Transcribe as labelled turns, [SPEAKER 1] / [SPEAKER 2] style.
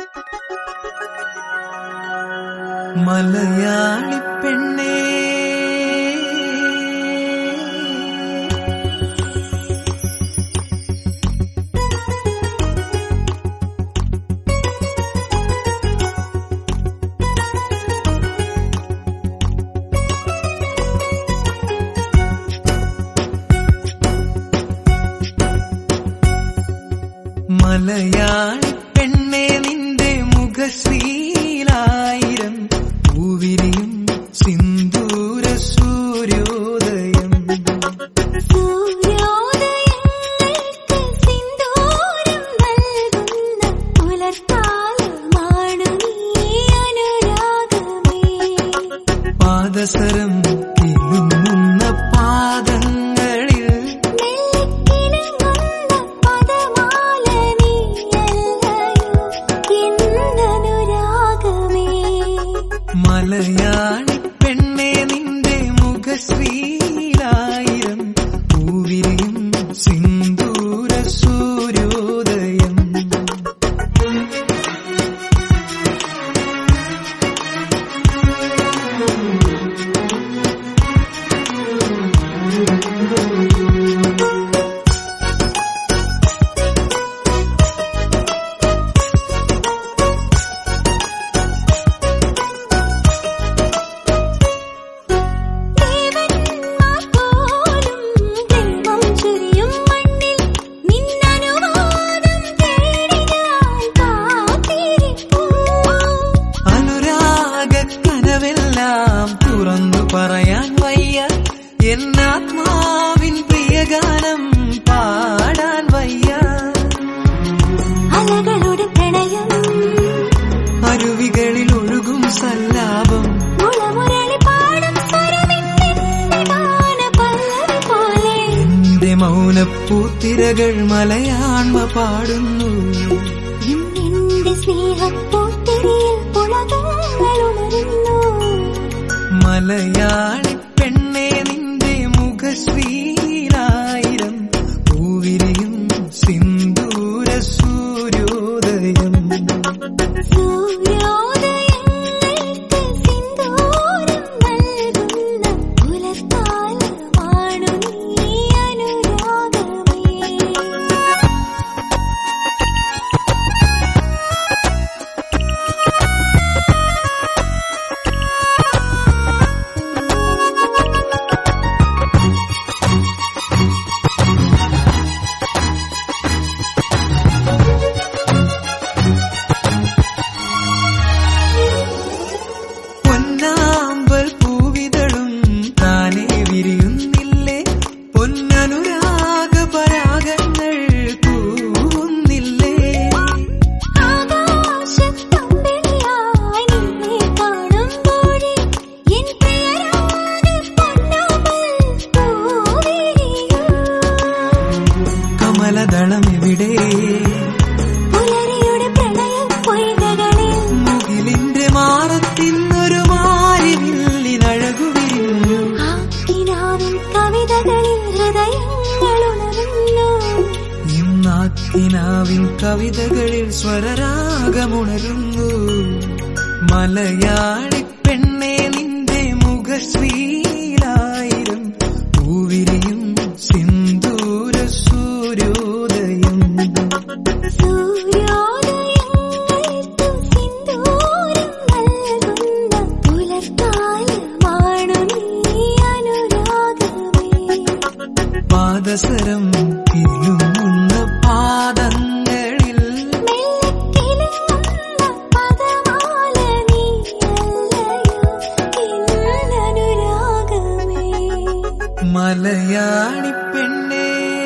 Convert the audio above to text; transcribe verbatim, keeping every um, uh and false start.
[SPEAKER 1] മലയാളി പെണ്ണേ മലയാളി പെണ്ണേ നിന്റെ മുഖശ്രീലായിരം പൂവിരിയും സിന്ദൂര സൂര്യോദയം.
[SPEAKER 2] സൂര്യോദയങ്ങൾക്ക് സിന്ദൂരം നൽകുന്ന പുലർക്കാലമാണു നീ അനുരാഗമേ.
[SPEAKER 1] പാദസരം കിലുങ്ങുന്ന പാദങ്ങളിൽ
[SPEAKER 2] മെല്ലിക്കിണങ്ങുന്ന പദമാല നീയല്ലയോ എന്നനുരാഗമേ.
[SPEAKER 1] മലയാളി പെണ്ണേ നിന്റെ മുഖശ്രീലായിരം പൂവിരിയും സിന്ദൂര സൂര്യോദയം.
[SPEAKER 2] ദേവന്മാർ പോലും ദൈവം ചൊരിയും മണ്ണിൽ നിന്നനുവാദം തേടി ഞാൻ കാത്തിരിപ്പൂ.
[SPEAKER 1] അനുരാഗക്കനവെല്ലാം തുറന്നു പറയാൻ വയ്യ, എന്നാത്മാവിൻ പ്രിയഗാനം പാടാൻ വയ്യ.
[SPEAKER 2] അലകളുടെ പ്രണയം
[SPEAKER 1] അരുവികളിൽ ഒഴുകും സല്ലാപം
[SPEAKER 2] മുളമുരളി പാടും സ്വരമിന്റെ ഗാനപല്ലവി പോലെ.
[SPEAKER 1] എന്റെ മൗനപ്പൂത്തിരകൾ മലയാണ്മ പാടുന്നു.
[SPEAKER 2] ഇന്നെന്റെ സ്നേഹപ്പൂത്തിരിയിൽ പുളകങ്ങൾ ഉണരുന്നു.
[SPEAKER 1] മലയാളി പെണ്ണേ നിന്റെ മുഖശ്രീലായിരം പൂവിരിയും സിന്ദൂര സൂര്യോദയം.
[SPEAKER 2] സൂര്യോദയങ്ങൾക്ക് സിന്ദൂരം നൽകുന്ന പുലർക്കാലമാണു നീ അനുരാഗമേ.
[SPEAKER 1] പൊന്നാമ്പൽ പൂവിതളും താനേ വിരിയുന്നില്ലേ, പൊന്നനുരാഗ പരാഗങ്ങൾ പൂവുന്നില്ലേ.
[SPEAKER 2] ആകാശത്തുമ്പിളിയായി നിന്നെ കാണുമ്പോഴേ എൻ പ്രിയരാഗ പൊന്നാമ്പൽ പൂവിരിയൂ.
[SPEAKER 1] കമലദളം എവിടെ,
[SPEAKER 2] പുലരിയുടെ പ്രണയം പൊയ്കകളിൽ
[SPEAKER 1] മുകിലിന്റെ മാറത്തിന്നൊരു മാരിവില്ലിനഴകു വിരിഞ്ഞു.
[SPEAKER 2] ആ കിനാവിൻ കവിതകളിൽ ഹൃദയങ്ങൾ ഉണരുന്നു.
[SPEAKER 1] ഇന്നാക്കിനാവിൻ കവിതകളിൽ സ്വരരാഗമുണരുന്നു. മലയാളി പെണ്ണേ നിന്റെ മുഖശ്രീലായിരം പൂവിരിയും സിന്ദൂര സൂര്യോദയം.
[SPEAKER 2] സൂര്യോദയങ്ങൾക്ക് സിന്ദൂരം നൽകുന്ന പുലർക്കാലമാണു നീ അനുരാഗമേ.
[SPEAKER 1] പാദസരം കിലുങ്ങുന്ന പാദങ്ങളിൽ
[SPEAKER 2] മെല്ലിക്കിലുങ്ങുന്ന പദമാല നീയല്ലയോ എന്നനുരാഗമേ.
[SPEAKER 1] മലയാളി പെണ്ണേ